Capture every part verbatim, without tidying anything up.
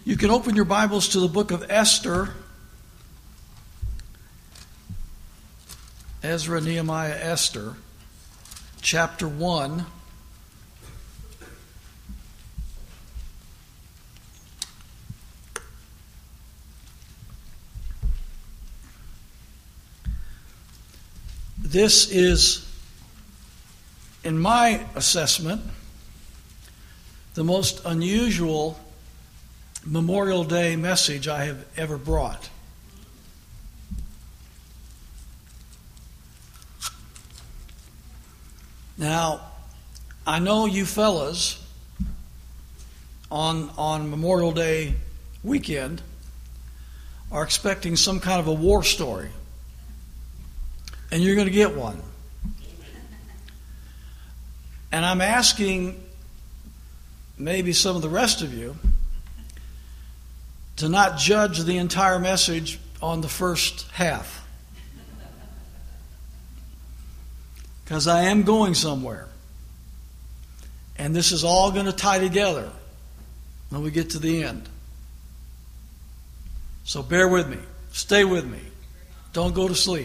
You can open your Bibles to the book of Esther. Ezra, Nehemiah, Esther, chapter one. This is, in my assessment, the most unusual Memorial Day message I have ever brought. Now, I know you fellas on, on Memorial Day weekend are expecting some kind of a war story. And you're going to get one. And I'm asking maybe some of the rest of you to not judge the entire message on the first half. Because I am going somewhere. And this is all going to tie together when we get to the end. So bear with me. Stay with me. Don't go to sleep.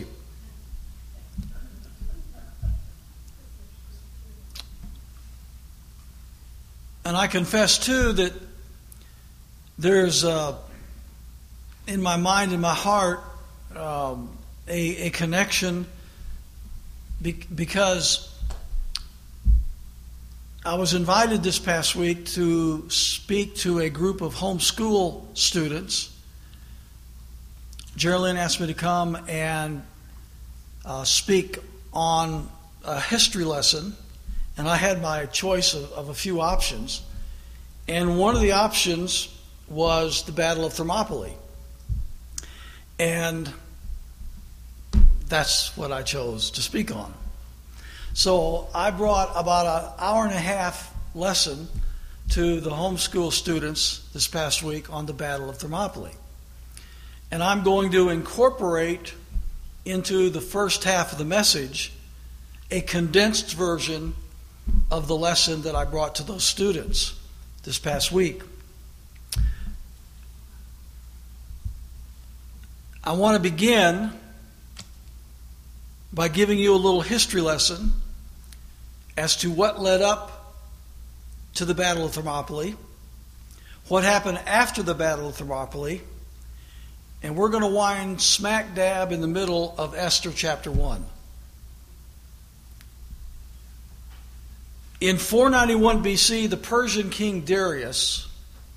And I confess, too, that there's, uh, in my mind and my heart, um, a, a connection be- because I was invited this past week to speak to a group of homeschool students. Geraldine asked me to come and uh, speak on a history lesson. And I had my choice of, of a few options. And one of the options was the Battle of Thermopylae. And that's what I chose to speak on. So I brought about an hour and a half lesson to the homeschool students this past week on the Battle of Thermopylae. And I'm going to incorporate into the first half of the message a condensed version of the lesson that I brought to those students this past week. I want to begin by giving you a little history lesson as to what led up to the Battle of Thermopylae, what happened after the Battle of Thermopylae, and we're going to wind smack dab in the middle of Esther chapter one. In four ninety-one B C, the Persian king Darius,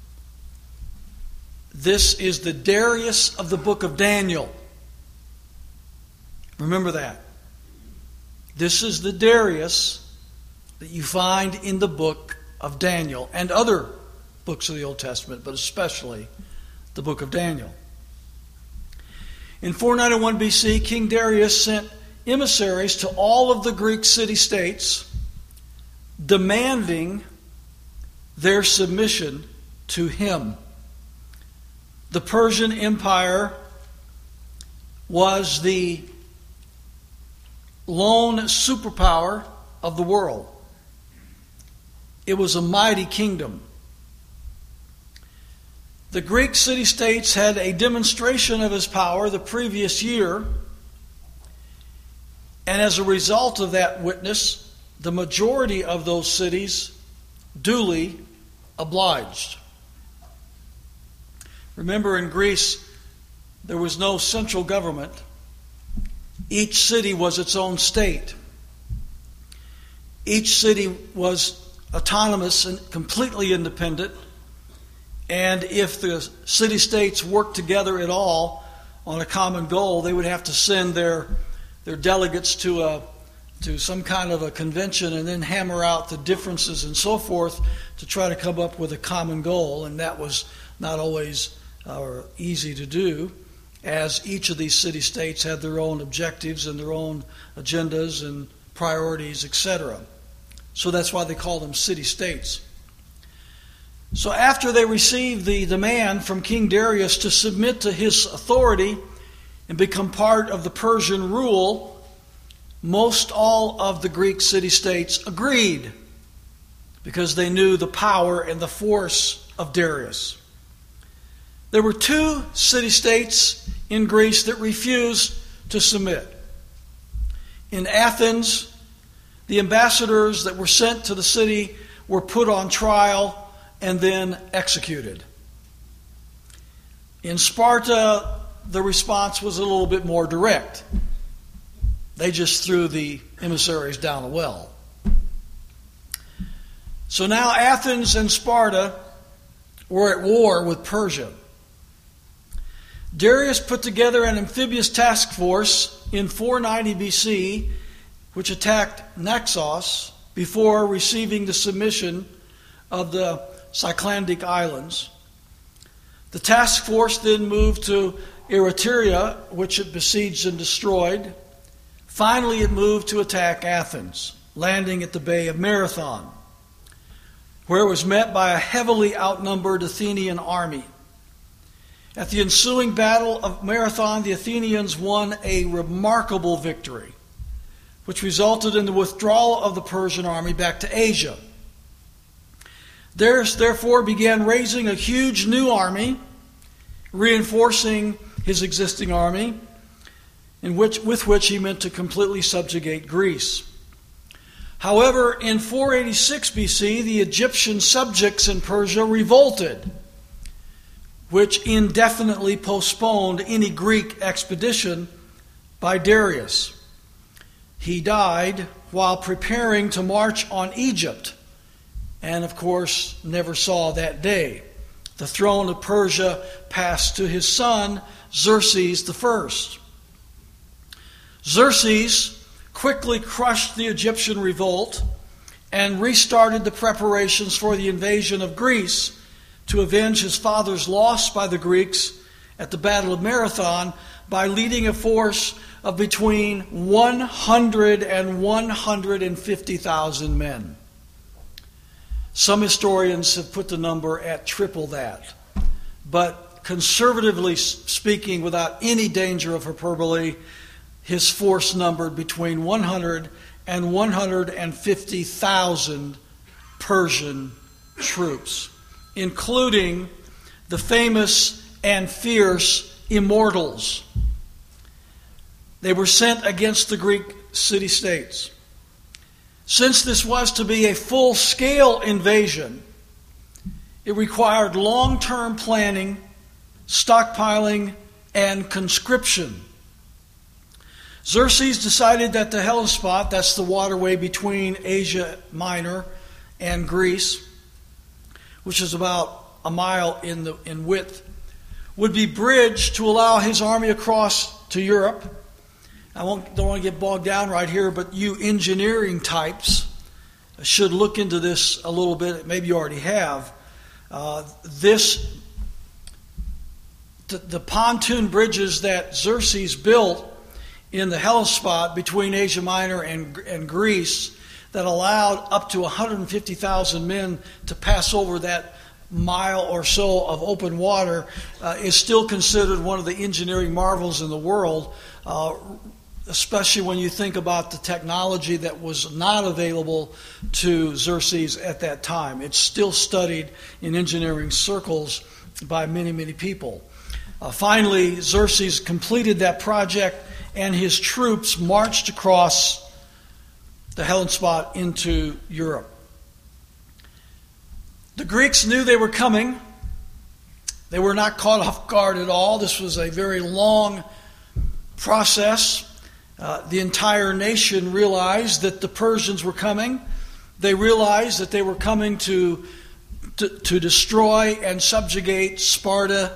this is the Darius of the book of Daniel. Remember that. This is the Darius that you find in the book of Daniel and other books of the Old Testament, but especially the book of Daniel. In four ninety-one B C, King Darius sent emissaries to all of the Greek city-states demanding their submission to him. The Persian Empire was the lone superpower of the world. It was a mighty kingdom. The Greek city-states had a demonstration of his power the previous year, and as a result of that witness, the majority of those cities duly obliged. Remember, in Greece, there was no central government. Each city was its own state. Each city was autonomous and completely independent. And if the city-states worked together at all on a common goal, they would have to send their, their delegates to a to some kind of a convention and then hammer out the differences and so forth to try to come up with a common goal. And that was not always uh, easy to do, as each of these city-states had their own objectives and their own agendas and priorities, et cetera. So that's why they call them city-states. So after they received the demand from King Darius to submit to his authority and become part of the Persian rule, most all of the Greek city-states agreed because they knew the power and the force of Darius. There were two city-states in Greece that refused to submit. In Athens, the ambassadors that were sent to the city were put on trial and then executed. In Sparta, the response was a little bit more direct. They just threw the emissaries down the well. So now Athens and Sparta were at war with Persia. Darius put together an amphibious task force in four ninety B C, which attacked Naxos before receiving the submission of the Cyclandic Islands. The task force then moved to Eretria, which it besieged and destroyed. Finally, it moved to attack Athens, landing at the Bay of Marathon, where it was met by a heavily outnumbered Athenian army. At the ensuing Battle of Marathon, the Athenians won a remarkable victory, which resulted in the withdrawal of the Persian army back to Asia. Darius therefore began raising a huge new army, reinforcing his existing army, in which, with which he meant to completely subjugate Greece. However, in four eighty-six B C, the Egyptian subjects in Persia revolted, which indefinitely postponed any Greek expedition by Darius. He died while preparing to march on Egypt, and of course never saw that day. The throne of Persia passed to his son, Xerxes the First. Xerxes quickly crushed the Egyptian revolt and restarted the preparations for the invasion of Greece to avenge his father's loss by the Greeks at the Battle of Marathon by leading a force of between one hundred and one hundred fifty thousand men. Some historians have put the number at triple that. But conservatively speaking, without any danger of hyperbole, his force numbered between one hundred and one hundred fifty thousand Persian troops, including the famous and fierce Immortals. They were sent against the Greek city-states. Since this was to be a full-scale invasion, it required long-term planning, stockpiling, and conscription. Xerxes decided that the Hellespont, that's the waterway between Asia Minor and Greece, which is about a mile in the in width, would be bridged to allow his army across to Europe. I won't, don't want to get bogged down right here, but you engineering types should look into this a little bit. Maybe you already have. Uh, this, the, the pontoon bridges that Xerxes built in the Hellespont between Asia Minor and, and Greece that allowed up to one hundred fifty thousand men to pass over that mile or so of open water uh, is still considered one of the engineering marvels in the world, uh, especially when you think about the technology that was not available to Xerxes at that time. It's still studied in engineering circles by many, many people. Uh, finally, Xerxes completed that project, and his troops marched across the Hellespont into Europe. The Greeks knew they were coming. They were not caught off guard at all. This was a very long process. Uh, the entire nation realized that the Persians were coming. They realized that they were coming to, to, to destroy and subjugate Sparta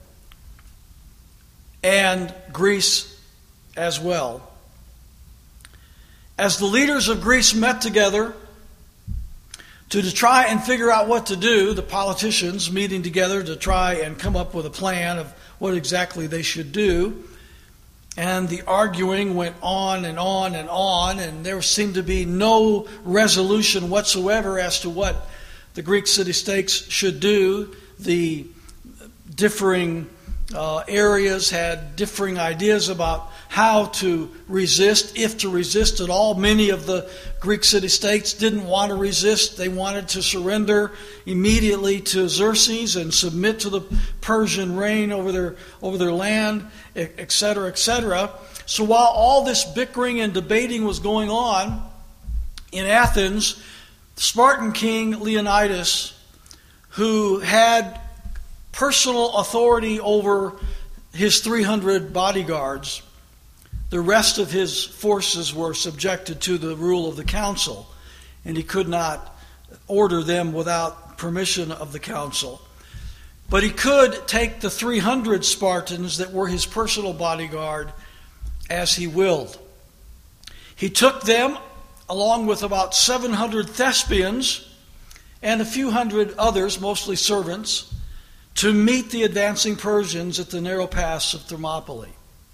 and Greece as well. As the leaders of Greece met together to, to try and figure out what to do, the politicians meeting together to try and come up with a plan of what exactly they should do, and the arguing went on and on and on, and there seemed to be no resolution whatsoever as to what the Greek city-states should do. The differing uh, areas had differing ideas about how to resist, if to resist at all. Many of the Greek city-states didn't want to resist. They wanted to surrender immediately to Xerxes and submit to the Persian reign over their over their land, et cetera, et cetera. So while all this bickering and debating was going on in Athens, the Spartan king Leonidas, who had personal authority over his three hundred bodyguards, the rest of his forces were subjected to the rule of the council, and he could not order them without permission of the council. But he could take the three hundred Spartans that were his personal bodyguard as he willed. He took them, along with about seven hundred Thespians and a few hundred others, mostly servants, to meet the advancing Persians at the narrow pass of Thermopylae.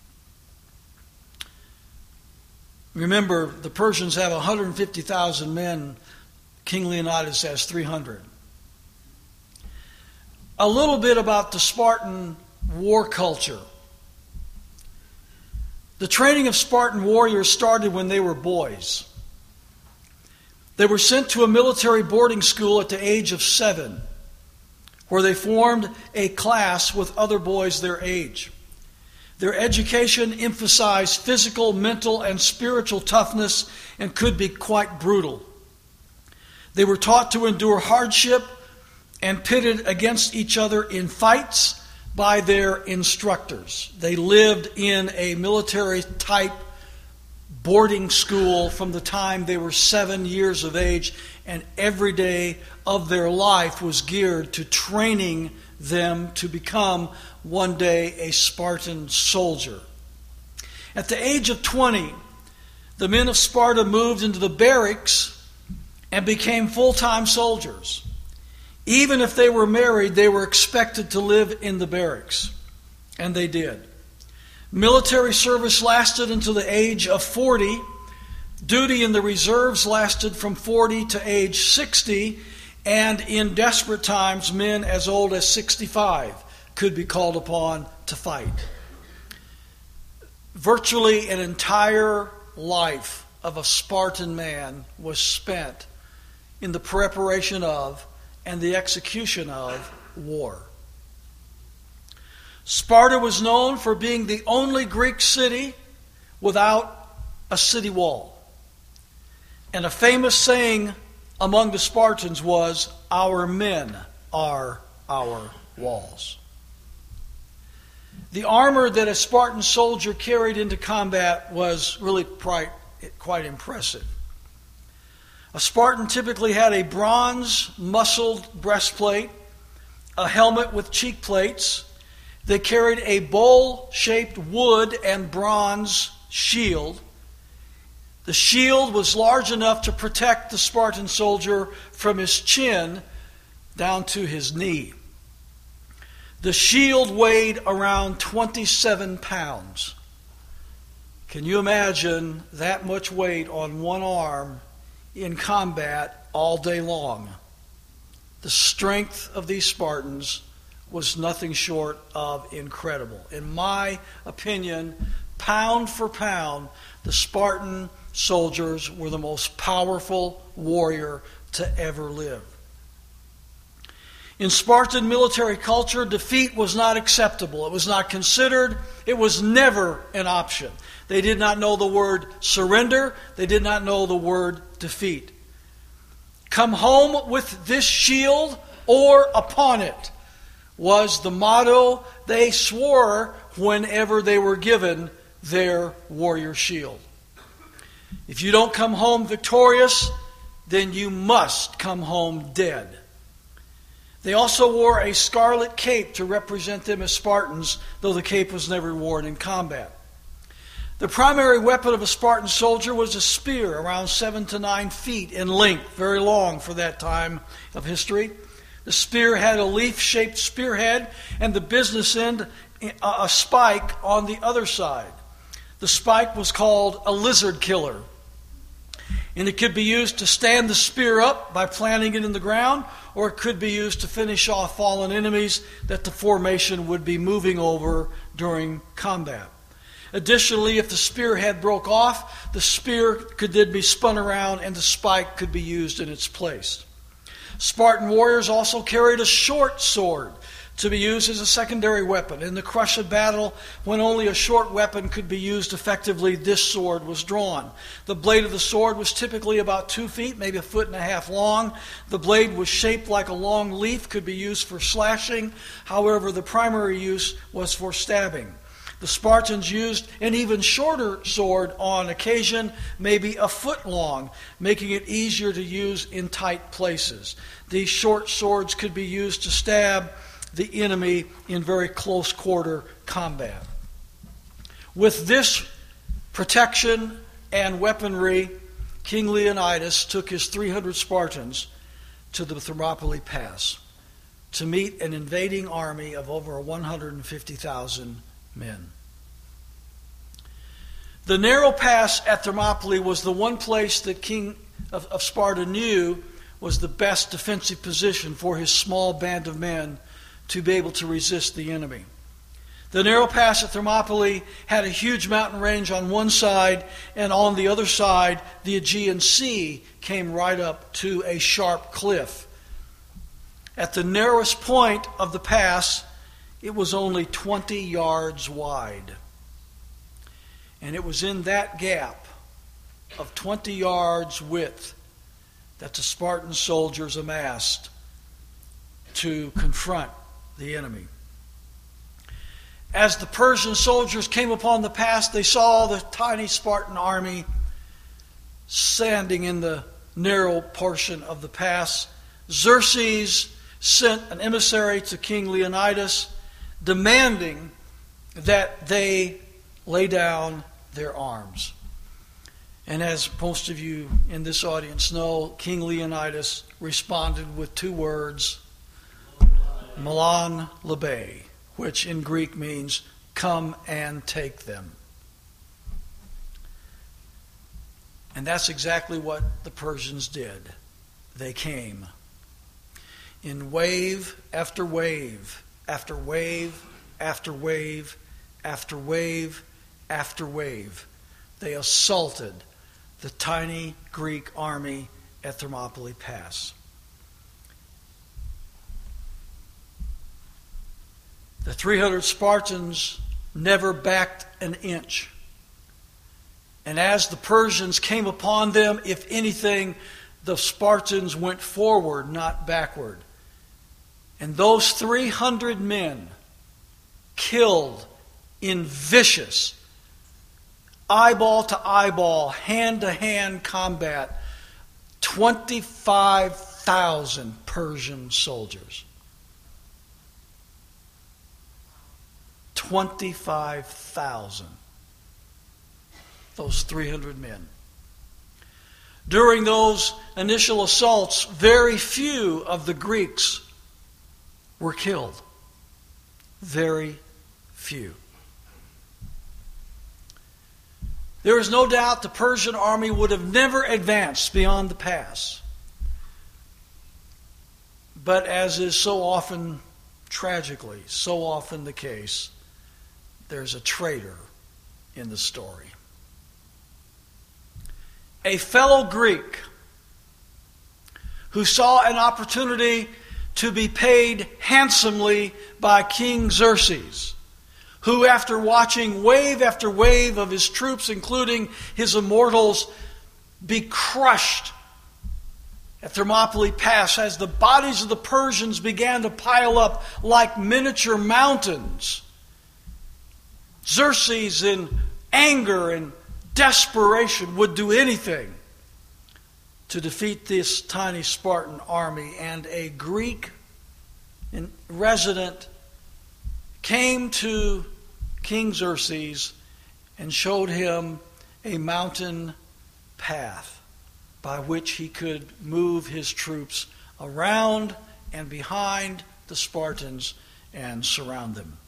Remember, the Persians have one hundred fifty thousand men. King Leonidas has three hundred. A little bit about the Spartan war culture. The training of Spartan warriors started when they were boys. They were sent to a military boarding school at the age of seven, where they formed a class with other boys their age. Their education emphasized physical, mental, and spiritual toughness and could be quite brutal. They were taught to endure hardship and pitted against each other in fights by their instructors. They lived in a military-type boarding school from the time they were seven years of age, and every day of their life was geared to training them to become one day a Spartan soldier. At the age of twenty, the men of Sparta moved into the barracks and became full-time soldiers. Even if they were married, they were expected to live in the barracks, and they did. Military service lasted until the age of forty. Duty in the reserves lasted from forty to age sixty, and in desperate times, men as old as sixty-five could be called upon to fight. Virtually an entire life of a Spartan man was spent in the preparation of and the execution of war. Sparta was known for being the only Greek city without a city wall. And a famous saying among the Spartans was, "Our men are our walls." The armor that a Spartan soldier carried into combat was really quite, quite impressive. A Spartan typically had a bronze muscled breastplate, a helmet with cheek plates. They carried a bowl-shaped wood and bronze shield. The shield was large enough to protect the Spartan soldier from his chin down to his knee. The shield weighed around twenty-seven pounds. Can you imagine that much weight on one arm in combat all day long? The strength of these Spartans was nothing short of incredible. In my opinion, pound for pound, the Spartan soldiers were the most powerful warrior to ever live. In Spartan military culture, defeat was not acceptable. It was not considered. It was never an option. They did not know the word surrender. They did not know the word defeat. "Come home with this shield or upon it" was the motto they swore whenever they were given their warrior shield. If you don't come home victorious, then you must come home dead. They also wore a scarlet cape to represent them as Spartans, though the cape was never worn in combat. The primary weapon of a Spartan soldier was a spear around seven to nine feet in length, very long for that time of history. The spear had a leaf-shaped spearhead and the business end a spike on the other side. The spike was called a lizard killer, and it could be used to stand the spear up by planting it in the ground, or it could be used to finish off fallen enemies that the formation would be moving over during combat. Additionally, if the spearhead broke off, the spear could then be spun around and the spike could be used in its place. Spartan warriors also carried a short sword to be used as a secondary weapon. In the crush of battle, when only a short weapon could be used effectively, this sword was drawn. The blade of the sword was typically about two feet, maybe a foot and a half long. The blade was shaped like a long leaf, could be used for slashing. However, the primary use was for stabbing. The Spartans used an even shorter sword on occasion, maybe a foot long, making it easier to use in tight places. These short swords could be used to stab the enemy in very close quarter combat. With this protection and weaponry, King Leonidas took his three hundred Spartans to the Thermopylae Pass to meet an invading army of over one hundred fifty thousand men. The narrow pass at Thermopylae was the one place that King of, of Sparta knew was the best defensive position for his small band of men to be able to resist the enemy. The narrow pass at Thermopylae had a huge mountain range on one side, and on the other side, the Aegean Sea came right up to a sharp cliff. At the narrowest point of the pass, it was only twenty yards wide. And it was in that gap of twenty yards width that the Spartan soldiers amassed to confront the enemy. As the Persian soldiers came upon the pass, they saw the tiny Spartan army standing in the narrow portion of the pass. Xerxes sent an emissary to King Leonidas, demanding that they lay down their arms. And as most of you in this audience know, King Leonidas responded with two words, Milan Labe, which in Greek means, come and take them. And that's exactly what the Persians did. They came in wave after wave, after wave, after wave, after wave, after wave. They assaulted the tiny Greek army at Thermopylae Pass. The three hundred Spartans never backed an inch. And as the Persians came upon them, if anything, the Spartans went forward, not backward. And those three hundred men killed in vicious, eyeball to eyeball, hand to hand combat, twenty-five thousand Persian soldiers. twenty-five thousand. Those three hundred men. During those initial assaults, very few of the Greeks were killed. Very few. There is no doubt the Persian army would have never advanced beyond the pass. But as is so often, tragically, so often the case, there's a traitor in the story. A fellow Greek who saw an opportunity to be paid handsomely by King Xerxes, who after watching wave after wave of his troops, including his immortals, be crushed at Thermopylae Pass as the bodies of the Persians began to pile up like miniature mountains, Xerxes, in anger and desperation, would do anything to defeat this tiny Spartan army. And a Greek resident came to King Xerxes and showed him a mountain path by which he could move his troops around and behind the Spartans and surround them.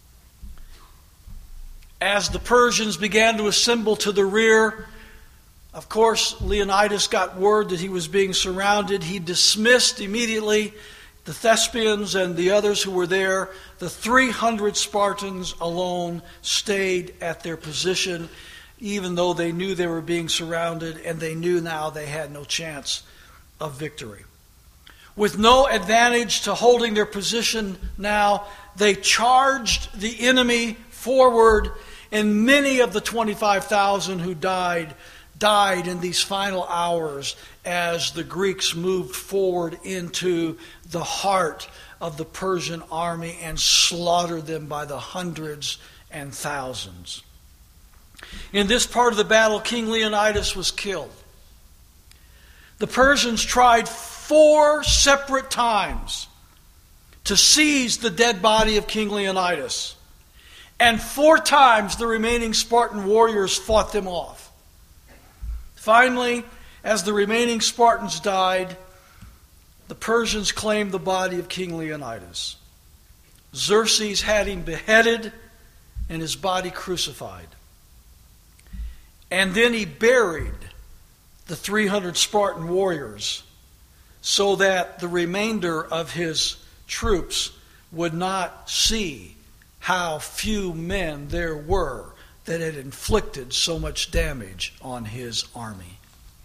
As the Persians began to assemble to the rear, Of course, Leonidas got word that he was being surrounded. He dismissed immediately the Thespians and the others who were there. The three hundred Spartans alone stayed at their position, even though they knew they were being surrounded, and they knew now they had no chance of victory. With no advantage to holding their position now, they charged the enemy forward, and many of the twenty-five thousand who died died in these final hours as the Greeks moved forward into the heart of the Persian army and slaughtered them by the hundreds and thousands. In this part of the battle, King Leonidas was killed. The Persians tried four separate times to seize the dead body of King Leonidas, and four times the remaining Spartan warriors fought them off. Finally, as the remaining Spartans died, the Persians claimed the body of King Leonidas. Xerxes had him beheaded and his body crucified. And then he buried the three hundred Spartan warriors so that the remainder of his troops would not see how few men there were that had inflicted so much damage on his army.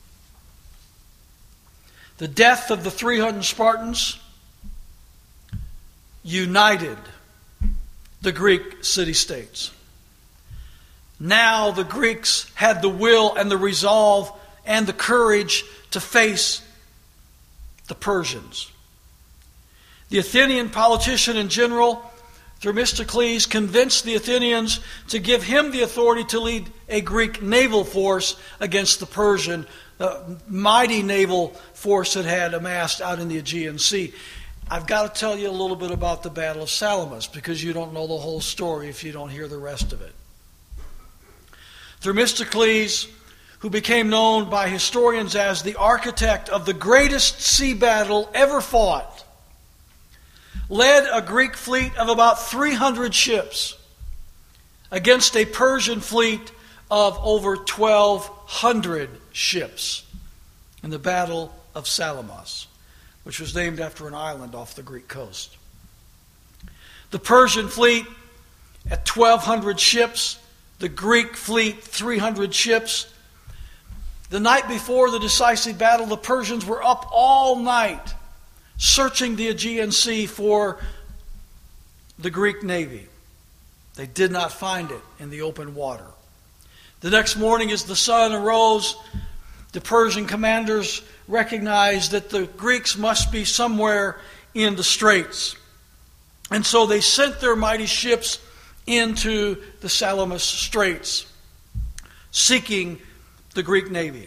The death of the three hundred Spartans united the Greek city-states. Now the Greeks had the will and the resolve and the courage to face the Persians. The Athenian politician and general Themistocles convinced the Athenians to give him the authority to lead a Greek naval force against the Persian, the mighty naval force that had amassed out in the Aegean Sea. I've got to tell you a little bit about the Battle of Salamis, because you don't know the whole story if you don't hear the rest of it. Themistocles, who became known by historians as the architect of the greatest sea battle ever fought, led a Greek fleet of about three hundred ships against a Persian fleet of over twelve hundred ships in the Battle of Salamis, which was named after an island off the Greek coast. The Persian fleet at twelve hundred ships, the Greek fleet three hundred ships. The night before the decisive battle, the Persians were up all night searching the Aegean Sea for the Greek navy. They did not find it in the open water. The next morning, as the sun arose, the Persian commanders recognized that the Greeks must be somewhere in the straits. And so they sent their mighty ships into the Salamis Straits, seeking the Greek navy.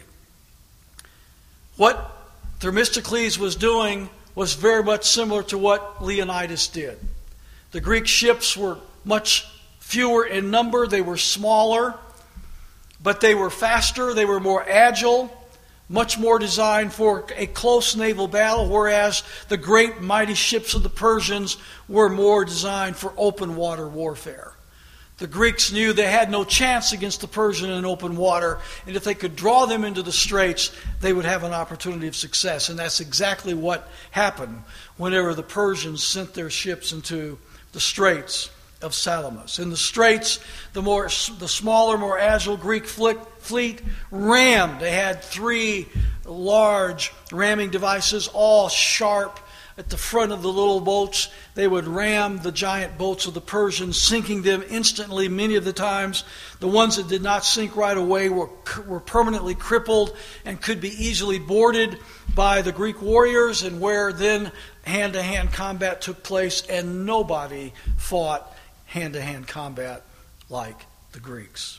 What Themistocles was doing was very much similar to what Leonidas did. The Greek ships were much fewer in number, they were smaller, but they were faster, they were more agile, much more designed for a close naval battle, whereas the great mighty ships of the Persians were more designed for open water warfare. The Greeks knew they had no chance against the Persian in open water, and if they could draw them into the straits, they would have an opportunity of success. And that's exactly what happened whenever the Persians sent their ships into the straits of Salamis. In the straits, the more the smaller, more agile Greek fleet rammed. They had three large ramming devices, all sharp. At the front of the little boats, they would ram the giant boats of the Persians, sinking them instantly many of the times. The ones that did not sink right away were, were permanently crippled and could be easily boarded by the Greek warriors, and where then hand-to-hand combat took place, and nobody fought hand-to-hand combat like the Greeks.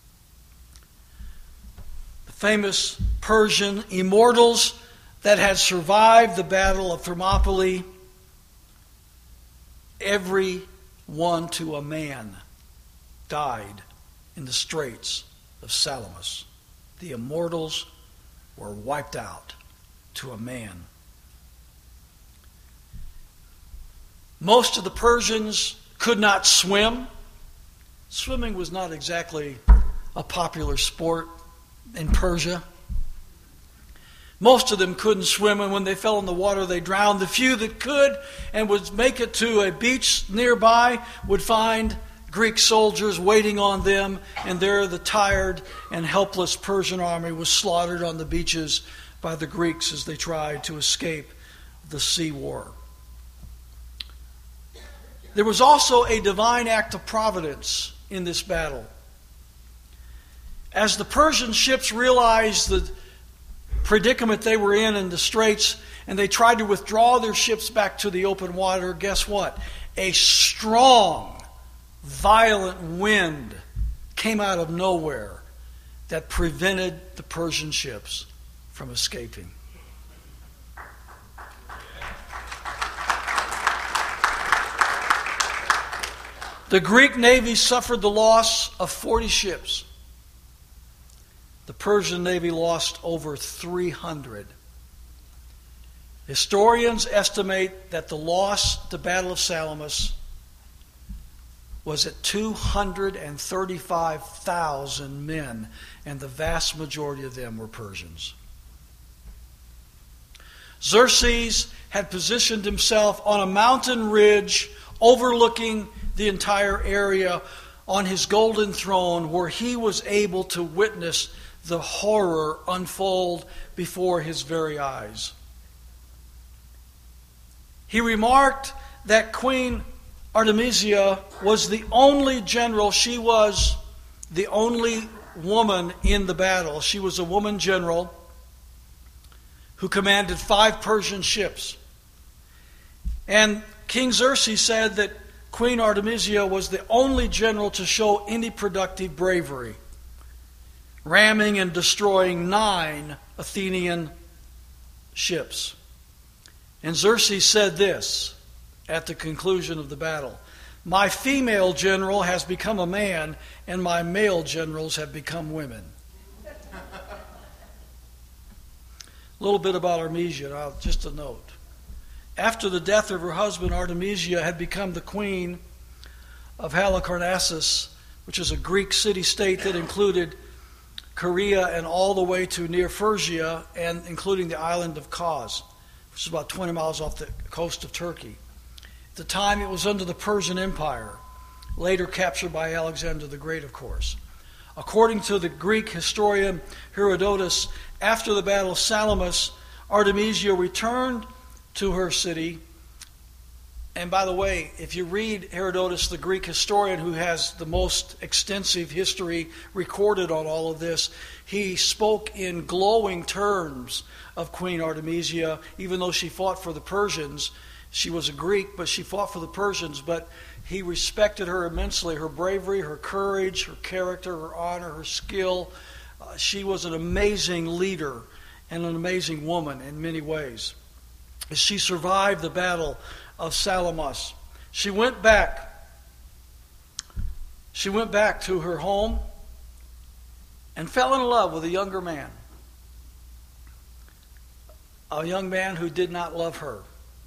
The famous Persian immortals that had survived the Battle of Thermopylae, every one to a man died in the straits of Salamis. The immortals were wiped out to a man. Most of the Persians could not swim. Swimming was not exactly a popular sport in Persia. Most of them couldn't swim, and when they fell in the water, they drowned. The few that could and would make it to a beach nearby would find Greek soldiers waiting on them, and there the tired and helpless Persian army was slaughtered on the beaches by the Greeks as they tried to escape the sea war. There was also a divine act of providence in this battle. As the Persian ships realized the predicament they were in in the straits, and they tried to withdraw their ships back to the open water, guess what? A strong, violent wind came out of nowhere that prevented the Persian ships from escaping. The Greek navy suffered the loss of forty ships. The Persian navy lost over three hundred. Historians estimate that the loss at the Battle of Salamis was at two hundred thirty-five thousand men, and the vast majority of them were Persians. Xerxes had positioned himself on a mountain ridge overlooking the entire area on his golden throne, where he was able to witness the horror unfold before his very eyes. He remarked that Queen Artemisia was the only general, she was the only woman in the battle. She was a woman general who commanded five Persian ships. And King Xerxes said that Queen Artemisia was the only general to show any productive bravery, ramming and destroying nine Athenian ships. And Xerxes said this at the conclusion of the battle: "My female general has become a man, and my male generals have become women." A little bit about Artemisia, just a note. After the death of her husband, Artemisia had become the queen of Halicarnassus, which is a Greek city-state that included Korea and all the way to near Phrygia, and including the island of Kos, which is about twenty miles off the coast of Turkey. At the time, it was under the Persian Empire, later captured by Alexander the Great, of course. According to the Greek historian Herodotus, after the Battle of Salamis, Artemisia returned to her city. And by the way, if you read Herodotus, the Greek historian who has the most extensive history recorded on all of this, he spoke in glowing terms of Queen Artemisia, even though she fought for the Persians. She was a Greek, but she fought for the Persians, but he respected her immensely, her bravery, her courage, her character, her honor, her skill. Uh, she was an amazing leader and an amazing woman in many ways. As she survived the Battle of Salamis, she went back. She went back to her home and fell in love with a younger man. A young man who did not love her.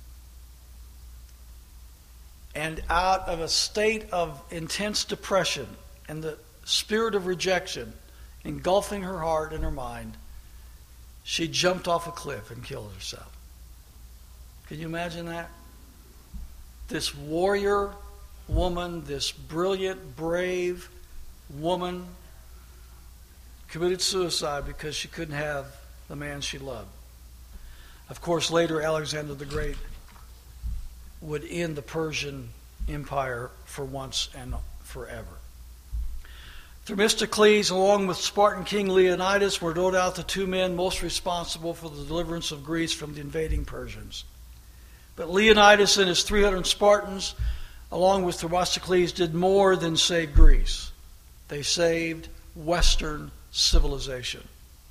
And out of a state of intense depression and the spirit of rejection engulfing her heart and her mind, she jumped off a cliff and killed herself. Can you imagine that? This warrior woman, this brilliant, brave woman, committed suicide because she couldn't have the man she loved. Of course, later Alexander the Great would end the Persian Empire for once and forever. Themistocles, along with Spartan King Leonidas, were no doubt the two men most responsible for the deliverance of Greece from the invading Persians. But Leonidas and his three hundred Spartans, along with Themistocles, did more than save Greece. They saved Western civilization.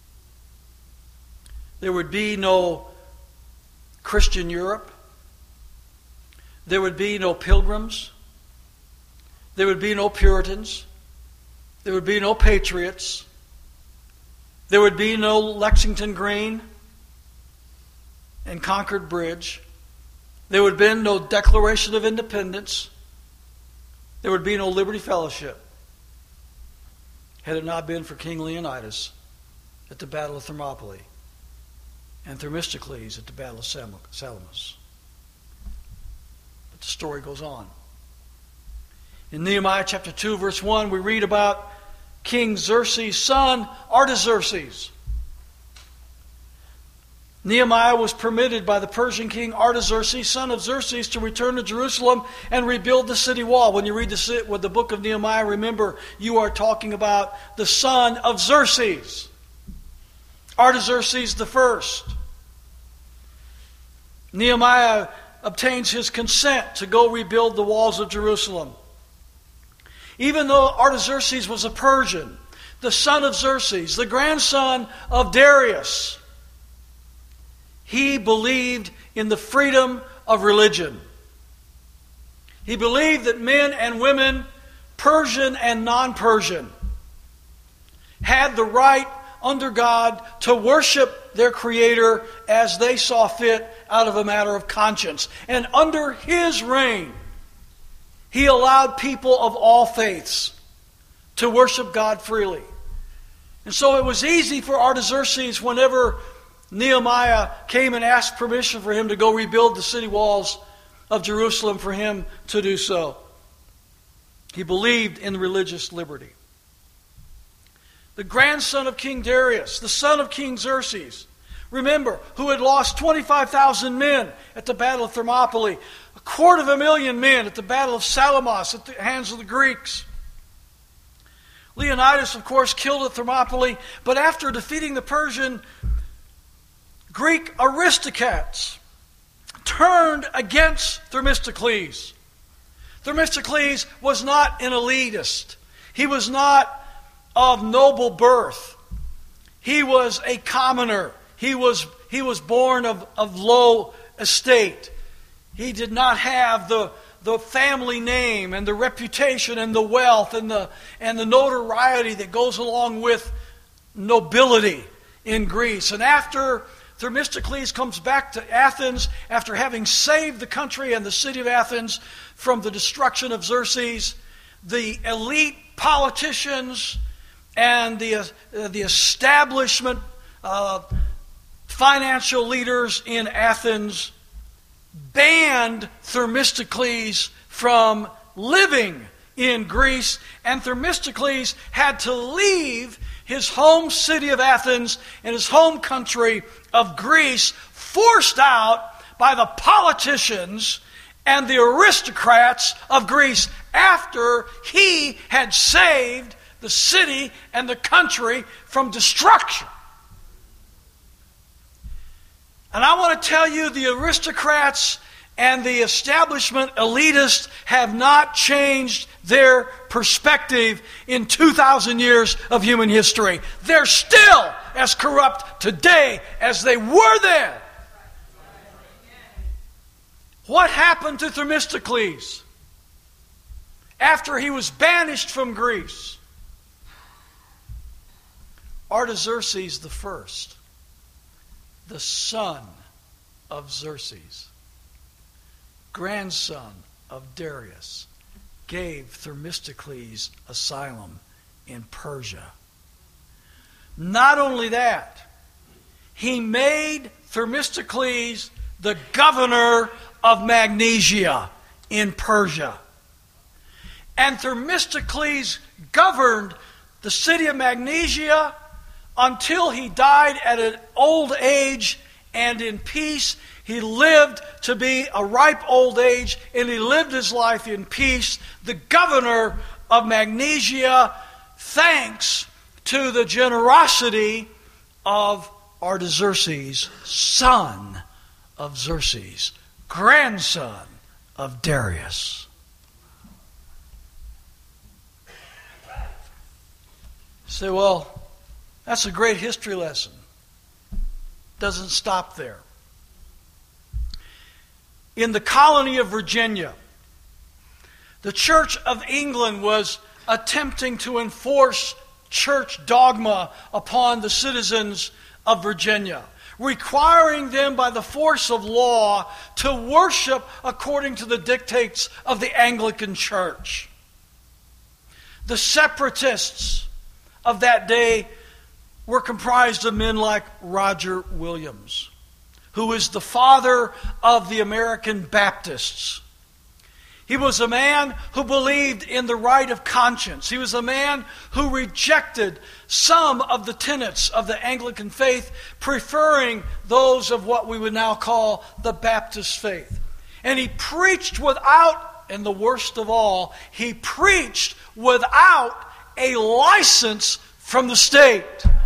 There would be no Christian Europe. There would be no pilgrims. There would be no Puritans. There would be no patriots. There would be no Lexington Green and Concord Bridge. There would have been no Declaration of Independence. There would be no Liberty Fellowship had it not been for King Leonidas at the Battle of Thermopylae and Themistocles at the Battle of Salamis. But the story goes on. In Nehemiah chapter two, verse one, we read about King Xerxes' son, Artaxerxes. Nehemiah was permitted by the Persian king Artaxerxes, son of Xerxes, to return to Jerusalem and rebuild the city wall. When you read the, with the book of Nehemiah, remember you are talking about the son of Xerxes, Artaxerxes the first. Nehemiah obtains his consent to go rebuild the walls of Jerusalem. Even though Artaxerxes was a Persian, the son of Xerxes, the grandson of Darius, he believed in the freedom of religion. He believed that men and women, Persian and non-Persian, had the right under God to worship their Creator as they saw fit out of a matter of conscience. And under his reign, he allowed people of all faiths to worship God freely. And so it was easy for Artaxerxes, whenever Nehemiah came and asked permission for him to go rebuild the city walls of Jerusalem, for him to do so. He believed in religious liberty. The grandson of King Darius, the son of King Xerxes, remember, who had lost twenty-five thousand men at the Battle of Thermopylae, a quarter of a million men at the Battle of Salamis at the hands of the Greeks. Leonidas, of course, killed at Thermopylae, but after defeating the Persian Greek aristocrats, turned against Themistocles. Themistocles was not an elitist. He was not of noble birth. He was a commoner. He was, he was born of, of low estate. He did not have the, the family name and the reputation and the wealth and the, and the notoriety that goes along with nobility in Greece. And after Themistocles comes back to Athens, after having saved the country and the city of Athens from the destruction of Xerxes, the elite politicians and the, uh, the establishment uh, financial leaders in Athens banned Themistocles from living in Greece, and Themistocles had to leave his home city of Athens and his home country of Greece, forced out by the politicians and the aristocrats of Greece after he had saved the city and the country from destruction. And I want to tell you, the aristocrats and the establishment elitists have not changed their perspective in two thousand years of human history. They're still as corrupt today as they were then. What happened to Themistocles after he was banished from Greece? Artaxerxes the first, the son of Xerxes, grandson of Darius, gave Themistocles asylum in Persia. Not only that, he made Themistocles the governor of Magnesia in Persia. And Themistocles governed the city of Magnesia until he died at an old age and in peace. He lived to be a ripe old age, and he lived his life in peace, the governor of Magnesia, thanks to the generosity of Artaxerxes, son of Xerxes, grandson of Darius. Say, well, that's a great history lesson. Doesn't stop there. In the colony of Virginia, the Church of England was attempting to enforce church dogma upon the citizens of Virginia, requiring them by the force of law to worship according to the dictates of the Anglican Church. The separatists of that day were comprised of men like Roger Williams, who is the father of the American Baptists. He was a man who believed in the right of conscience. He was a man who rejected some of the tenets of the Anglican faith, preferring those of what we would now call the Baptist faith. And he preached without, and the worst of all, he preached without a license from the state.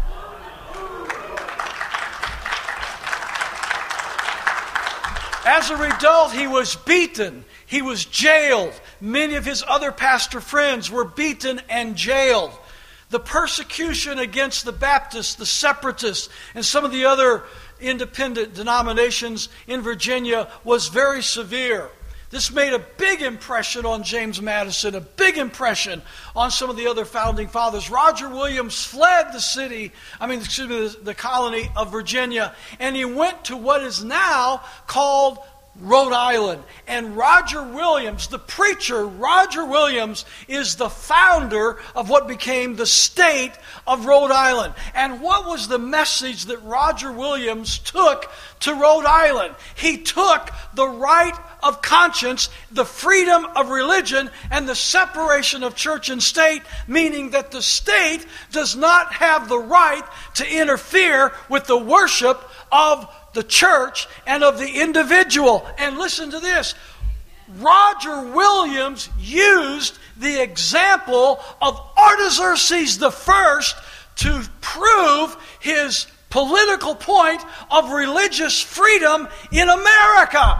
As a result, he was beaten. He was jailed. Many of his other pastor friends were beaten and jailed. The persecution against the Baptists, the Separatists, and some of the other independent denominations in Virginia was very severe. This made a big impression on James Madison, a big impression on some of the other founding fathers. Roger Williams fled the city, I mean, excuse me, the, the colony of Virginia, and he went to what is now called Rhode Island. And Roger Williams, the preacher, Roger Williams, is the founder of what became the state of Rhode Island. And what was the message that Roger Williams took to Rhode Island? He took the right of conscience, the freedom of religion, and the separation of church and state, meaning that the state does not have the right to interfere with the worship of the church and of the individual. And listen to this. Roger Williams used the example of Artaxerxes the First to prove his political point of religious freedom in America.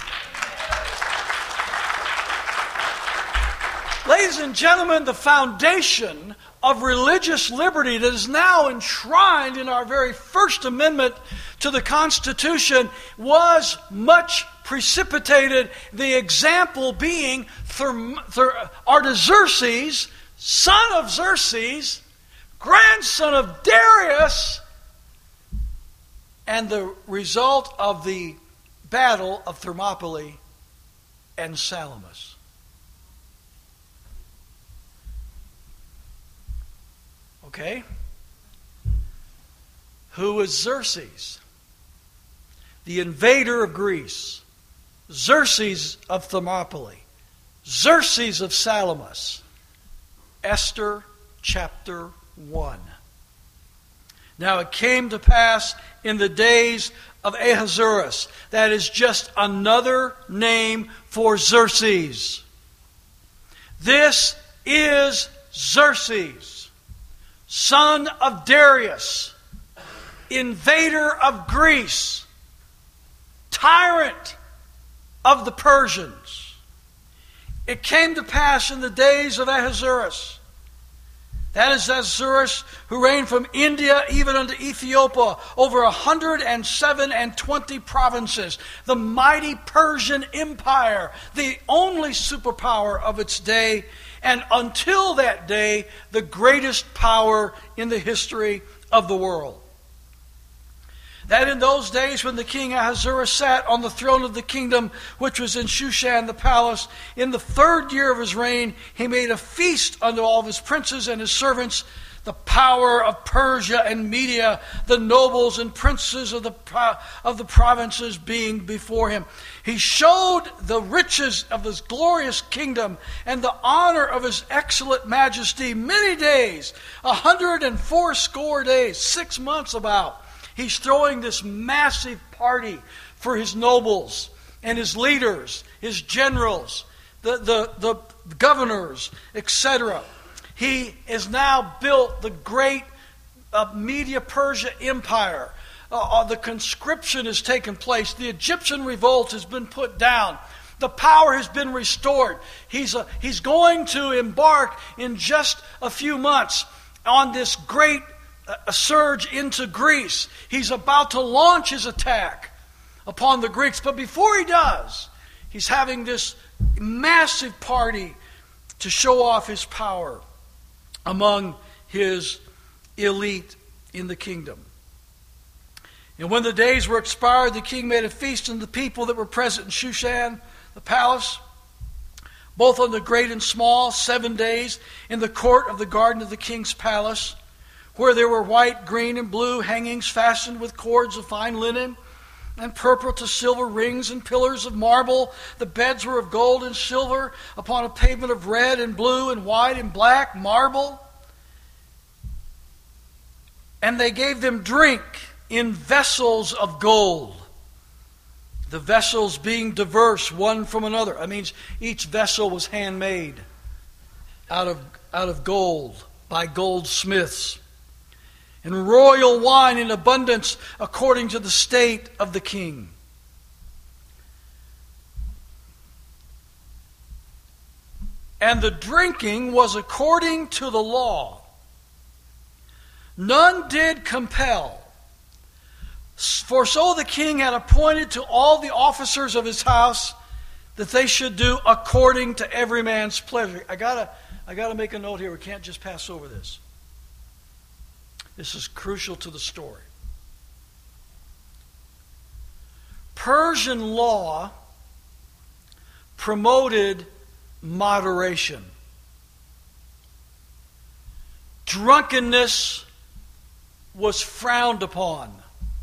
Ladies and gentlemen, the foundation of religious liberty that is now enshrined in our very First Amendment to the Constitution was much precipitated, the example being Therm- Ther- Artaxerxes, son of Xerxes, grandson of Darius, and the result of the battle of Thermopylae and Salamis. Okay? Who was Xerxes? The invader of Greece. Xerxes of Thermopylae. Xerxes of Salamis. Esther chapter one. Now it came to pass in the days of Ahasuerus. That is just another name for Xerxes. This is Xerxes, son of Darius, invader of Greece, tyrant of the Persians. It came to pass in the days of Ahasuerus. That is Ahasuerus, who reigned from India even unto Ethiopia, over a hundred and seven and twenty provinces. The mighty Persian Empire, the only superpower of its day, and until that day, the greatest power in the history of the world. That in those days when the king Ahasuerus sat on the throne of the kingdom, which was in Shushan the palace, in the third year of his reign, he made a feast unto all of his princes and his servants, the power of Persia and Media, the nobles and princes of the, of the provinces being before him. He showed the riches of his glorious kingdom and the honor of his excellent majesty many days, a hundred and fourscore days, six months about. He's throwing this massive party for his nobles and his leaders, his generals, the, the, the governors, et cetera. He has now built the great uh, Media-Persia empire. Uh, uh, the conscription has taken place. The Egyptian revolt has been put down. The power has been restored. He's, uh, he's going to embark in just a few months on this great a surge into Greece. He's about to launch his attack upon the Greeks. But before he does, he's having this massive party to show off his power among his elite in the kingdom. And when the days were expired, the king made a feast unto the people that were present in Shushan, the palace, both unto great and small, seven days, in the court of the garden of the king's palace, where there were white, green, and blue hangings fastened with cords of fine linen, and purple to silver rings and pillars of marble. The beds were of gold and silver upon a pavement of red and blue and white and black marble. And they gave them drink in vessels of gold, the vessels being diverse one from another. That means each vessel was handmade out of, out of gold by goldsmiths. And royal wine in abundance according to the state of the king. And the drinking was according to the law. None did compel. For so the king had appointed to all the officers of his house that they should do according to every man's pleasure. I gotta, I gotta make a note here. We can't just pass over this. This is crucial to the story. Persian law promoted moderation. Drunkenness was frowned upon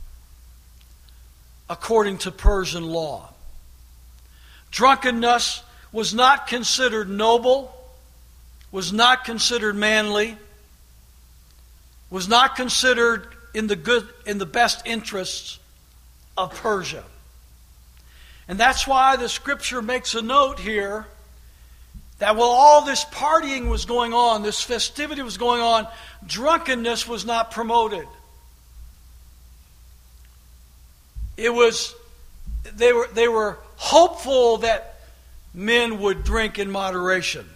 according to Persian law. Drunkenness was not considered noble, was not considered manly, was not considered in the good, in the best interests of Persia. And that's why the scripture makes a note here that while all this partying was going on, this festivity was going on, drunkenness was not promoted. It was, they were, they were hopeful that men would drink in moderation.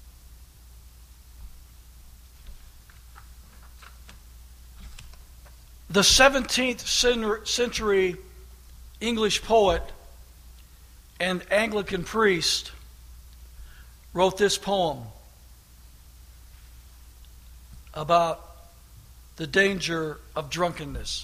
The seventeenth century English poet and Anglican priest wrote this poem about the danger of drunkenness.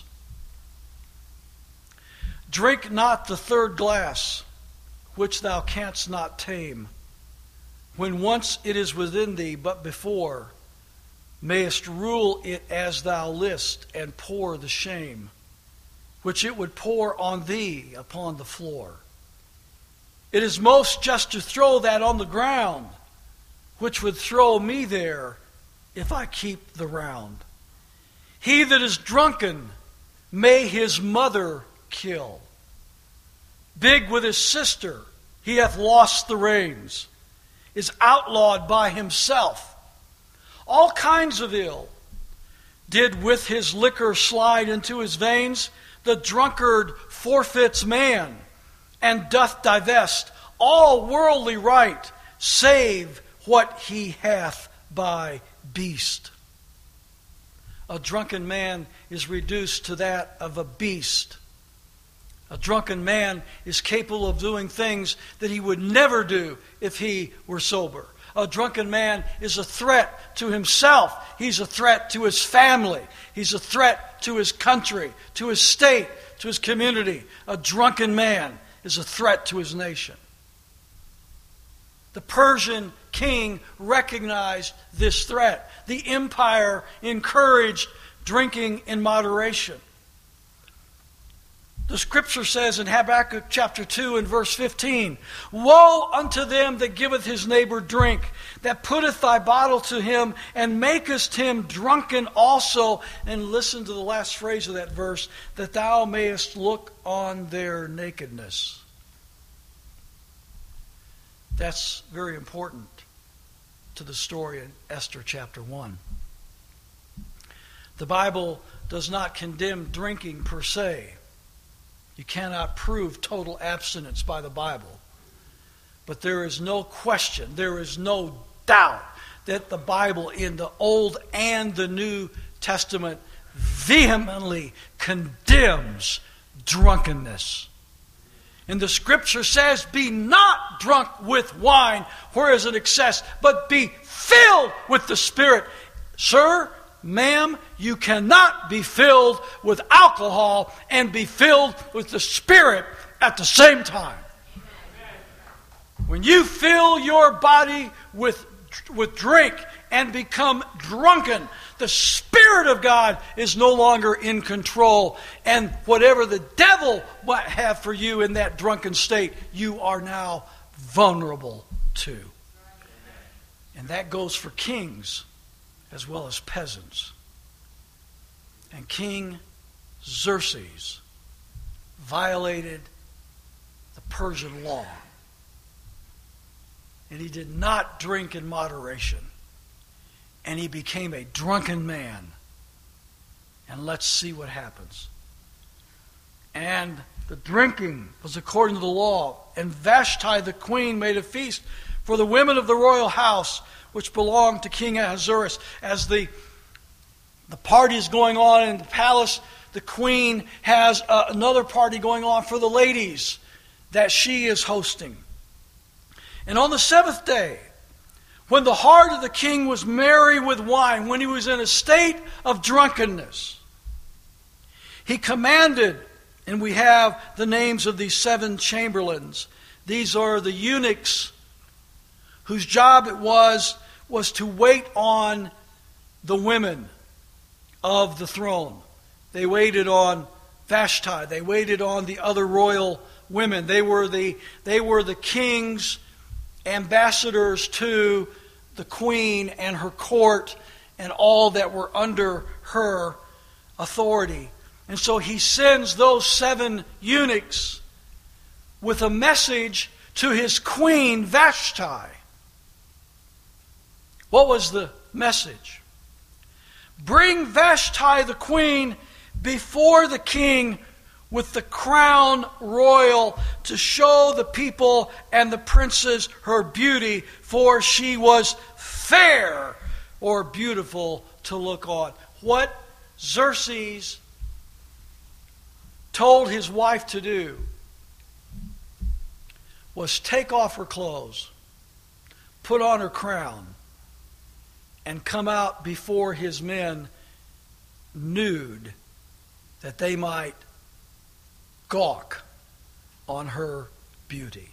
Drink not the third glass, which thou canst not tame, when once it is within thee, but before mayest rule it as thou list, and pour the shame which it would pour on thee upon the floor. It is most just to throw that on the ground, which would throw me there if I keep the round. He that is drunken may his mother kill. Big with his sister, he hath lost the reins, is outlawed by himself. All kinds of ill did with his liquor slide into his veins. The drunkard forfeits man, and doth divest all worldly right, save what he hath by beast. A drunken man is reduced to that of a beast. A drunken man is capable of doing things that he would never do if he were sober. A drunken man is a threat to himself. He's a threat to his family. He's a threat to his country, to his state, to his community. A drunken man is a threat to his nation. The Persian king recognized this threat. The empire encouraged drinking in moderation. The scripture says in Habakkuk chapter two and verse fifteen, Woe unto them that giveth his neighbor drink, that putteth thy bottle to him, and makest him drunken also. And listen to the last phrase of that verse, that thou mayest look on their nakedness. That's very important to the story in Esther chapter one. The Bible does not condemn drinking per se. You cannot prove total abstinence by the Bible. But there is no question, there is no doubt that the Bible in the Old and the New Testament vehemently condemns drunkenness. And the scripture says, be not drunk with wine, where is an excess, but be filled with the Spirit. Sir, ma'am, you cannot be filled with alcohol and be filled with the Spirit at the same time. When you fill your body with, with drink and become drunken, The Spirit of God is no longer in control. And whatever the devil might have for you in that drunken state, you are now vulnerable to. And that goes for kings as well as peasants. And King Xerxes violated the Persian law. And he did not drink in moderation. And he became a drunken man. And let's see what happens. And the drinking was according to the law. And Vashti the queen made a feast for the women of the royal house, which belonged to King Ahasuerus. As the, the party is going on in the palace, the queen has uh, another party going on for the ladies that she is hosting. And on the seventh day, when the heart of the king was merry with wine, when he was in a state of drunkenness, he commanded, and we have the names of these seven chamberlains. These are the eunuchs whose job it was, was to wait on the women of the throne. They waited on Vashti. They waited on the other royal women. They were the, they were the king's ambassadors to the queen and her court and all that were under her authority. And so he sends those seven eunuchs with a message to his queen Vashti. What was the message? Bring Vashti the queen before the king with the crown royal to show the people and the princes her beauty, for she was fair or beautiful to look on. What Xerxes told his wife to do was take off her clothes, put on her crown, and come out before his men nude, that they might gawk on her beauty.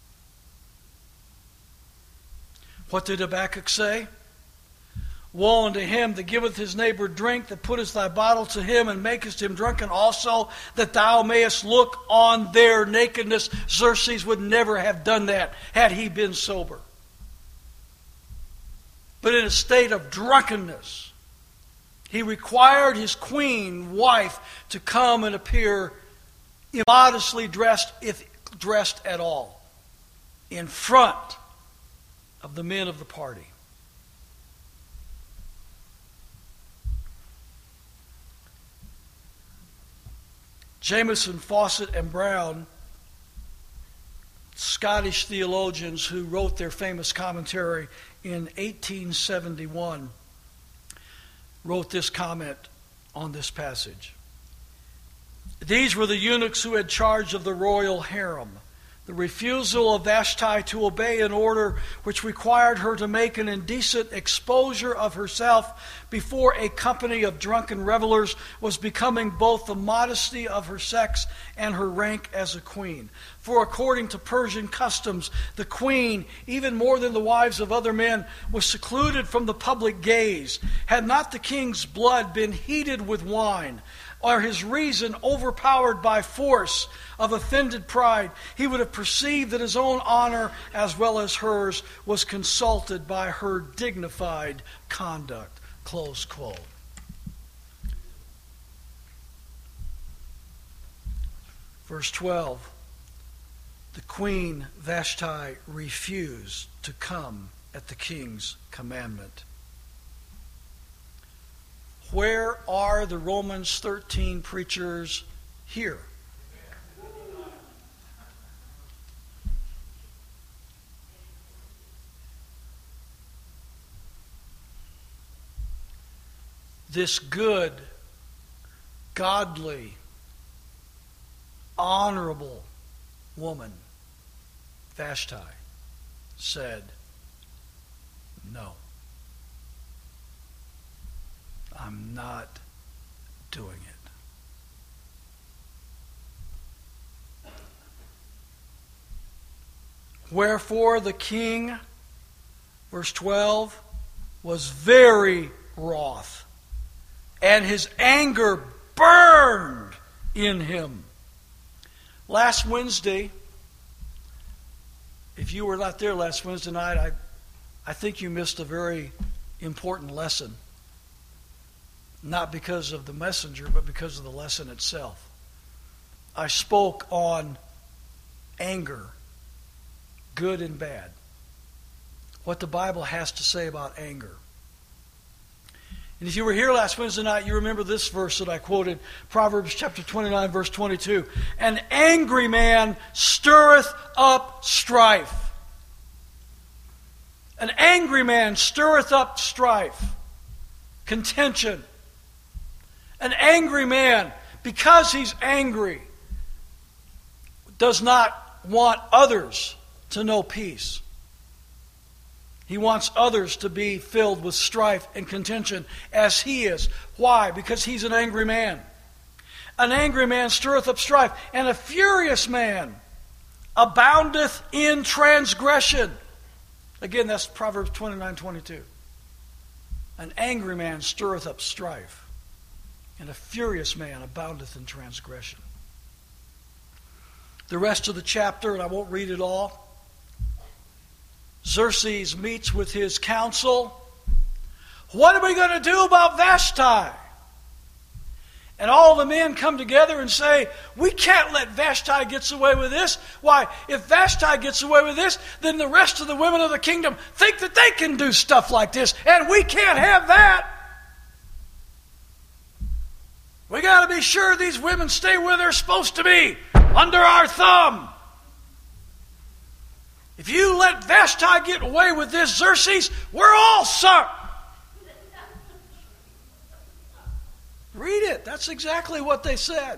What did Habakkuk say? Woe unto him that giveth his neighbor drink, that puttest thy bottle to him, and makest him drunken also, that thou mayest look on their nakedness. Xerxes would never have done that had he been sober. But in a state of drunkenness, he required his queen, wife, to come and appear immodestly dressed, if dressed at all, in front of the men of the party. Jamieson, Fawcett, and Brown, Scottish theologians who wrote their famous commentary in eighteen seventy-one, wrote this comment on this passage. These were the eunuchs who had charge of the royal harem. The refusal of Vashti to obey an order which required her to make an indecent exposure of herself before a company of drunken revelers was becoming both the modesty of her sex and her rank as a queen. For according to Persian customs, the queen, even more than the wives of other men, was secluded from the public gaze. Had not the king's blood been heated with wine, or his reason overpowered by force of offended pride, he would have perceived that his own honor as well as hers was consulted by her dignified conduct. Close quote. Verse twelve. The queen Vashti refused to come at the king's commandment. Where are the Romans thirteen preachers here? This good, godly, honorable woman, Vashti, said, no. I'm not doing it. Wherefore the king, verse twelve, was very wroth and his anger burned in him. Last Wednesday, if you were not there last Wednesday night, I, I think you missed a very important lesson. Not because of the messenger, but because of the lesson itself. I spoke on anger, good and bad. What the Bible has to say about anger. And if you were here last Wednesday night, you remember this verse that I quoted, Proverbs chapter twenty-nine, verse twenty-two. An angry man stirreth up strife. An angry man stirreth up strife, contention. An angry man, because he's angry, does not want others to know peace. He wants others to be filled with strife and contention as he is. Why? Because he's an angry man. An angry man stirreth up strife, and a furious man aboundeth in transgression. Again, that's Proverbs twenty-nine twenty-two. An angry man stirreth up strife, and a furious man aboundeth in transgression. The rest of the chapter, and I won't read it all, Xerxes meets with his council. What are we going to do about Vashti? And all the men come together and say, we can't let Vashti get away with this. Why? If Vashti gets away with this, then the rest of the women of the kingdom think that they can do stuff like this, and we can't have that. We got to be sure these women stay where they're supposed to be, under our thumb. If you let Vashti get away with this, Xerxes, we're all sunk. Read it. That's exactly what they said.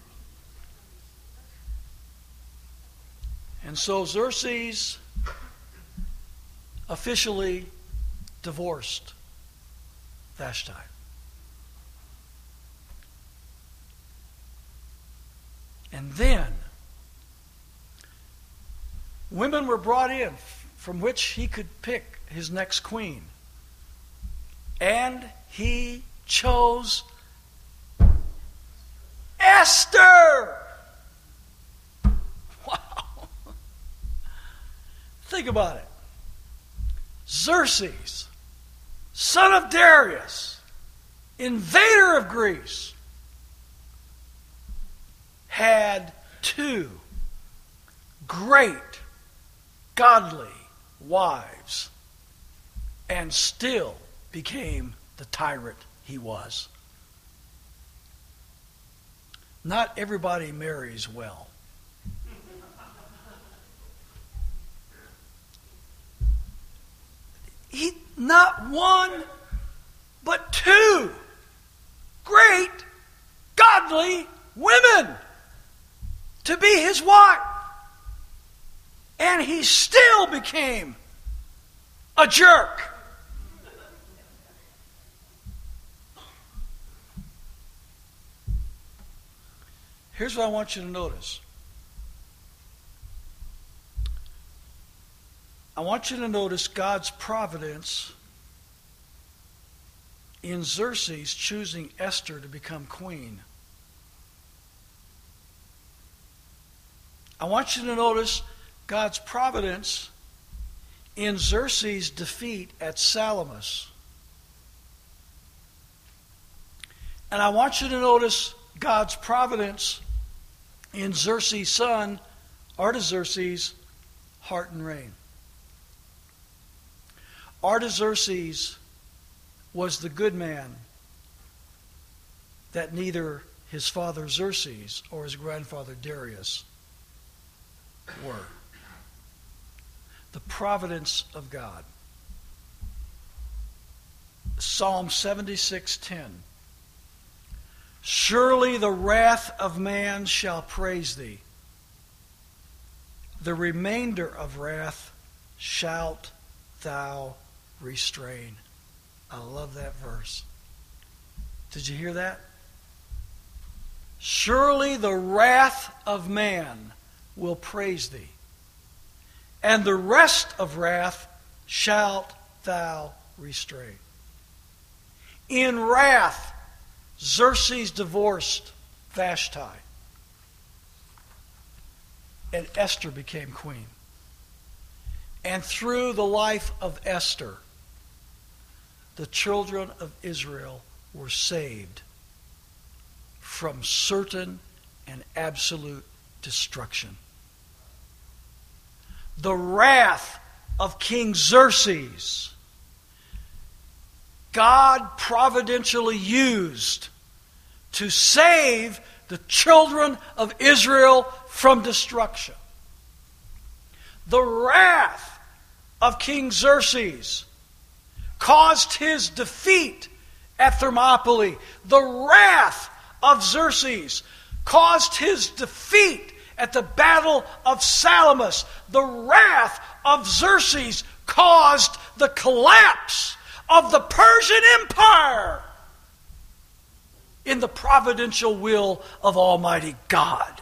And so Xerxes officially divorced Vashti. And then women were brought in from which he could pick his next queen. And he chose Esther. Wow. Think about it. Xerxes, son of Darius, invader of Greece, had two great, godly wives, and still became the tyrant he was. Not everybody marries well. He, not one, but two great, godly women to be his wife. And he still became a jerk. Here's what I want you to notice. I want you to notice God's providence in Xerxes choosing Esther to become queen. I want you to notice God's providence in Xerxes' defeat at Salamis. And I want you to notice God's providence in Xerxes' son, Artaxerxes' heart and reign. Artaxerxes was the good man that neither his father Xerxes or his grandfather Darius were. The providence of God. Psalm seventy-six ten. Surely the wrath of man shall praise thee. The remainder of wrath shalt thou restrain. I love that verse. Did you hear that? Surely the wrath of man will praise thee, and the rest of wrath shalt thou restrain. In wrath, Xerxes divorced Vashti, and Esther became queen. And through the life of Esther, the children of Israel were saved from certain and absolute destruction. The wrath of King Xerxes, God providentially used to save the children of Israel from destruction. The wrath of King Xerxes caused his defeat at Thermopylae. The wrath of Xerxes caused his defeat at the Battle of Salamis. The wrath of Xerxes caused the collapse of the Persian Empire in the providential will of Almighty God.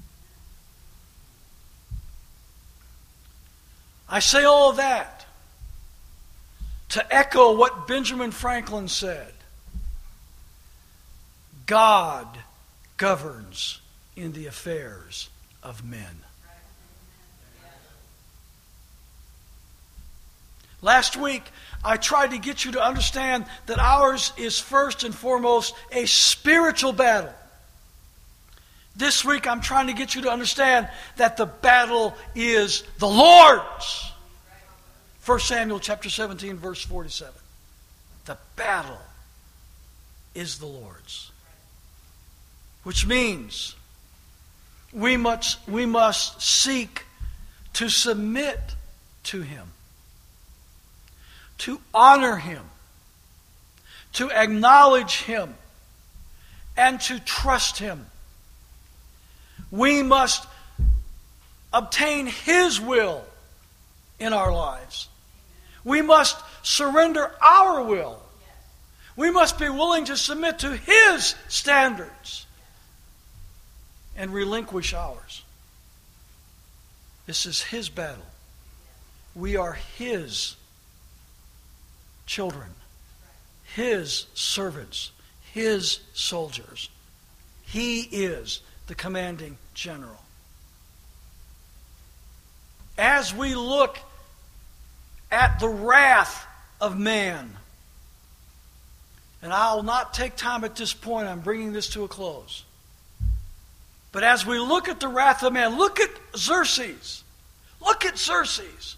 I say all of that to echo what Benjamin Franklin said. God governs in the affairs of men. Last week, I tried to get you to understand that ours is first and foremost a spiritual battle. This week, I'm trying to get you to understand that the battle is the Lord's. First Samuel chapter seventeen, verse forty-seven. The battle is the Lord's. Which means we must, we must seek to submit to Him, to honor Him, to acknowledge Him, and to trust Him. We must obtain His will in our lives. We must surrender our will. We must be willing to submit to His standards and relinquish ours. This is His battle. We are His children, His servants, His soldiers. He is the commanding general. As we look at the wrath of man, and I'll not take time at this point, I'm bringing this to a close. But as we look at the wrath of man, look at Xerxes. Look at Xerxes.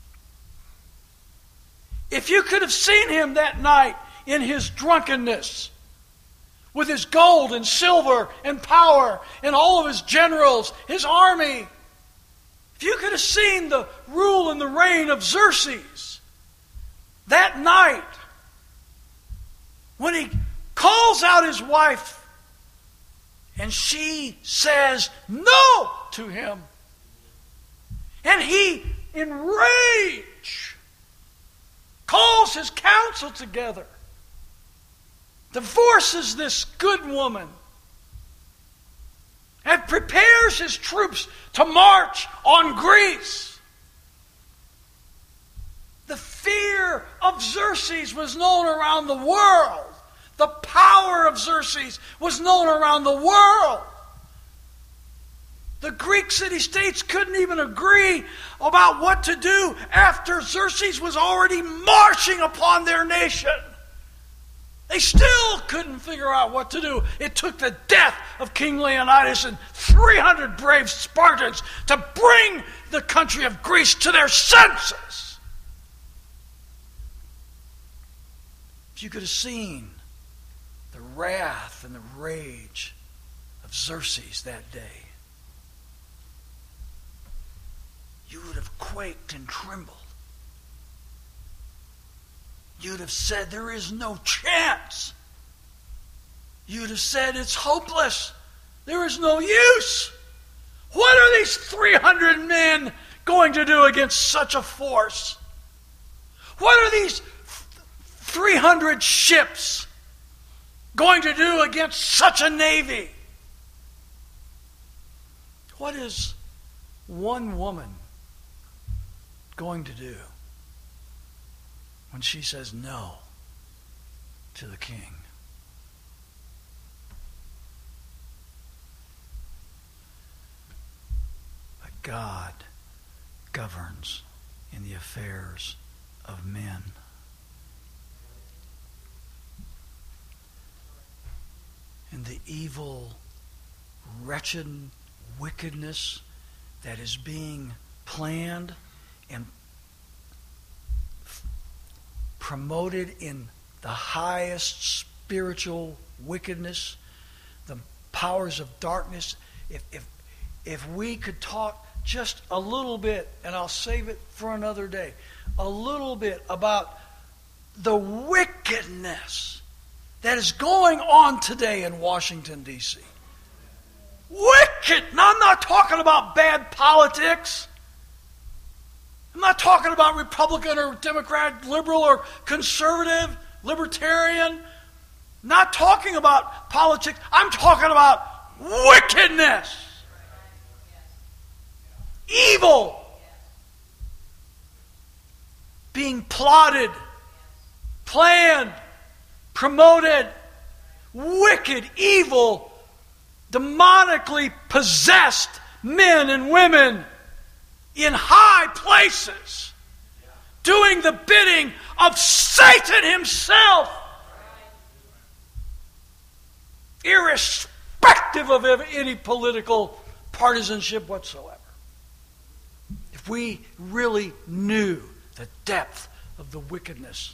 If you could have seen him that night in his drunkenness, with his gold and silver and power and all of his generals, his army, if you could have seen the rule and the reign of Xerxes that night, when he calls out his wife and she says no to him, and he, in rage, calls his council together, divorces this good woman, and prepares his troops to march on Greece. The fear of Xerxes was known around the world. The power of Xerxes was known around the world. The Greek city-states couldn't even agree about what to do after Xerxes was already marching upon their nation. They still couldn't figure out what to do. It took the death of King Leonidas and three hundred brave Spartans to bring the country of Greece to their senses. If you could have seen the wrath and the rage of Xerxes that day, you would have quaked and trembled. You'd have said, there is no chance. You'd have said, it's hopeless. There is no use. What are these three hundred men going to do against such a force? What are these three hundred ships going to do against such a navy? What is one woman going to do when she says no to the king? God governs in the affairs of men. And the evil, wretched wickedness that is being planned and f- promoted in the highest spiritual wickedness, the powers of darkness. If, if, if we could talk just a little bit, and I'll save it for another day, a little bit about the wickedness that is going on today in Washington, D C Wicked! Now, I'm not talking about bad politics. I'm not talking about Republican or Democrat, liberal or conservative, libertarian. Not talking about politics. I'm talking about wickedness. Evil. Being plotted, planned, promoted, wicked, evil, demonically possessed men and women in high places, doing the bidding of Satan himself, irrespective of any political partisanship whatsoever. If we really knew the depth of the wickedness,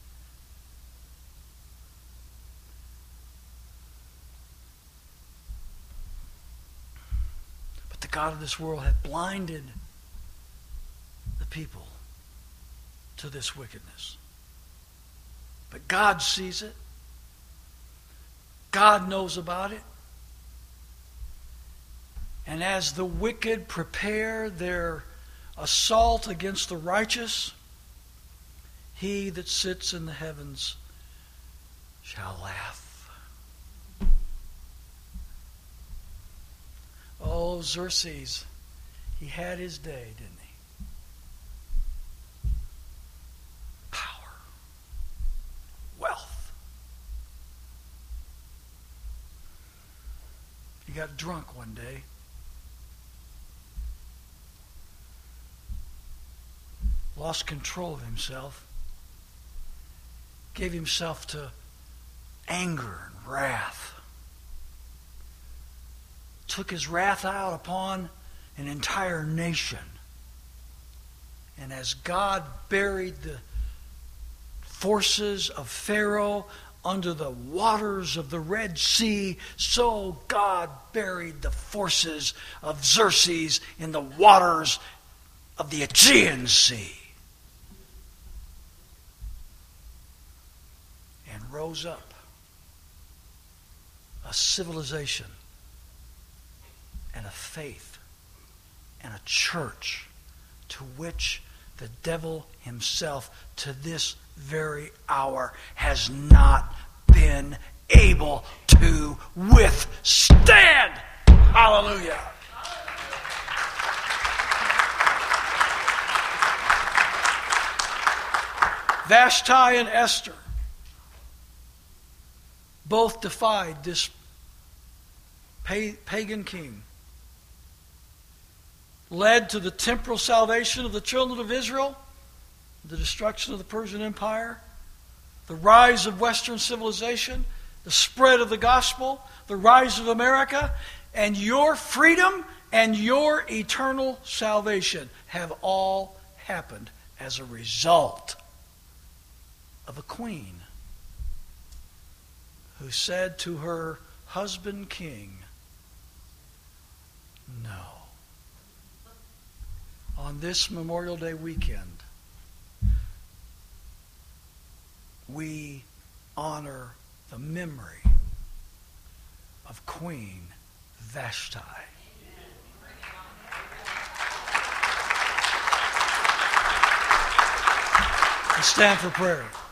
but the God of this world hath blinded the people to this wickedness. But God sees it. God knows about it. And as the wicked prepare their assault against the righteous, he that sits in the heavens shall laugh. Oh, Xerxes, he had his day, didn't he? Power, wealth. He got drunk one day. Lost control of himself. Gave himself to anger and wrath. Took his wrath out upon an entire nation. And as God buried the forces of Pharaoh under the waters of the Red Sea, so God buried the forces of Xerxes in the waters of the Aegean Sea. And rose up a civilization and a faith and a church to which the devil himself to this very hour has not been able to withstand. Hallelujah. Vashti and Esther both defied this pagan king, led to the temporal salvation of the children of Israel, the destruction of the Persian Empire, the rise of Western civilization, the spread of the gospel, the rise of America, and your freedom and your eternal salvation have all happened as a result of a queen who said to her husband king, no. On this Memorial Day weekend, we honor the memory of Queen Vashti. Let's stand for prayer.